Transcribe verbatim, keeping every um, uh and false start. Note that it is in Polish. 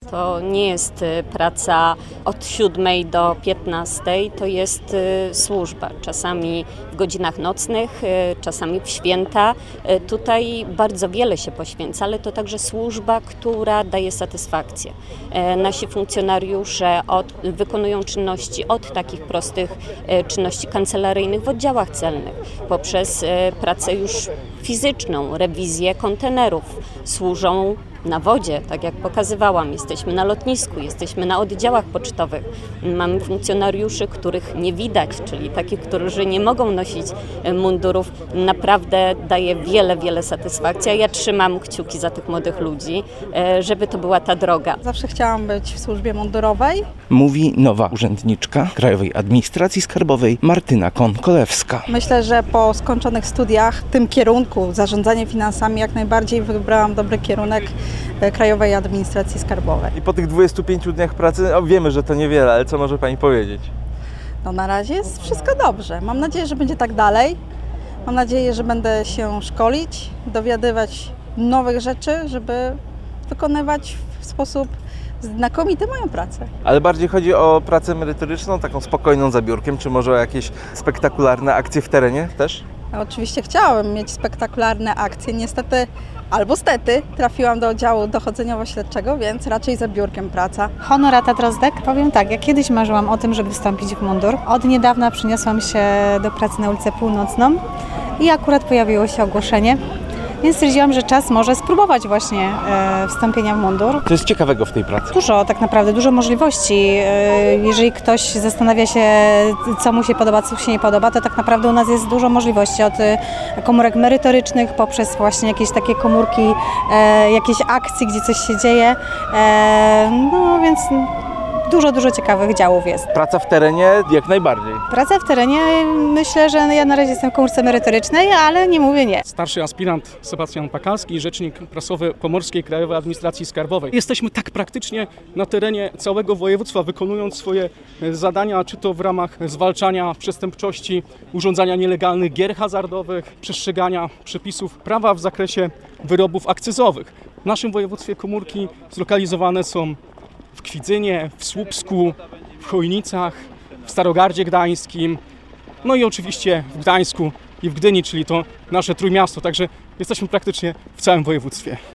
To nie jest praca od siódmej do piętnastej, to jest służba. Czasami w godzinach nocnych, czasami w święta. Tutaj bardzo wiele się poświęca, ale to także służba, która daje satysfakcję. Nasi funkcjonariusze od, wykonują czynności od takich prostych czynności kancelaryjnych w oddziałach celnych, poprzez pracę już fizyczną, rewizję kontenerów, służą na wodzie, tak jak pokazywałam, jesteśmy na lotnisku, jesteśmy na oddziałach pocztowych. Mamy funkcjonariuszy, których nie widać, czyli takich, którzy nie mogą nosić mundurów. Naprawdę daje wiele, wiele satysfakcji. Ja trzymam kciuki za tych młodych ludzi, żeby to była ta droga. Zawsze chciałam być w służbie mundurowej. Mówi nowa urzędniczka Krajowej Administracji Skarbowej Martyna Kon-Kolewska. Myślę, że po skończonych studiach w tym kierunku zarządzanie finansami jak najbardziej wybrałam dobry kierunek Krajowej Administracji Skarbowej. I po tych dwudziestu pięciu dniach pracy, no wiemy, że to niewiele, ale co może Pani powiedzieć? No na razie jest wszystko dobrze. Mam nadzieję, że będzie tak dalej. Mam nadzieję, że będę się szkolić, dowiadywać nowych rzeczy, żeby wykonywać w sposób znakomity moją pracę. Ale bardziej chodzi o pracę merytoryczną, taką spokojną za biurkiem, czy może o jakieś spektakularne akcje w terenie też? Ja oczywiście chciałabym mieć spektakularne akcje. Niestety albo stety trafiłam do oddziału dochodzeniowo-śledczego, więc raczej za biurkiem praca. Honorata Drozdek. Powiem tak, ja kiedyś marzyłam o tym, żeby wstąpić w mundur. Od niedawna przeniosłam się do pracy na ulicę Północną i akurat pojawiło się ogłoszenie. Więc stwierdziłam, że czas może spróbować właśnie e, wstąpienia w mundur. Co jest ciekawego w tej pracy? Dużo, tak naprawdę, dużo możliwości. E, jeżeli ktoś zastanawia się, co mu się podoba, co się nie podoba, to tak naprawdę u nas jest dużo możliwości. Od e, komórek merytorycznych, poprzez właśnie jakieś takie komórki, e, jakieś akcje, gdzie coś się dzieje. E, no więc dużo, dużo ciekawych działów jest. Praca w terenie jak najbardziej. Praca w terenie, myślę, że ja na razie jestem w komórce merytorycznej, ale nie mówię nie. Starszy aspirant Sebastian Pakalski, rzecznik prasowy Pomorskiej Krajowej Administracji Skarbowej. Jesteśmy tak praktycznie na terenie całego województwa, wykonując swoje zadania, czy to w ramach zwalczania przestępczości, urządzania nielegalnych gier hazardowych, przestrzegania przepisów prawa w zakresie wyrobów akcyzowych. W naszym województwie komórki zlokalizowane są w Kwidzynie, w Słupsku, w Chojnicach, w Starogardzie Gdańskim, no i oczywiście w Gdańsku i w Gdyni, czyli to nasze Trójmiasto, także jesteśmy praktycznie w całym województwie.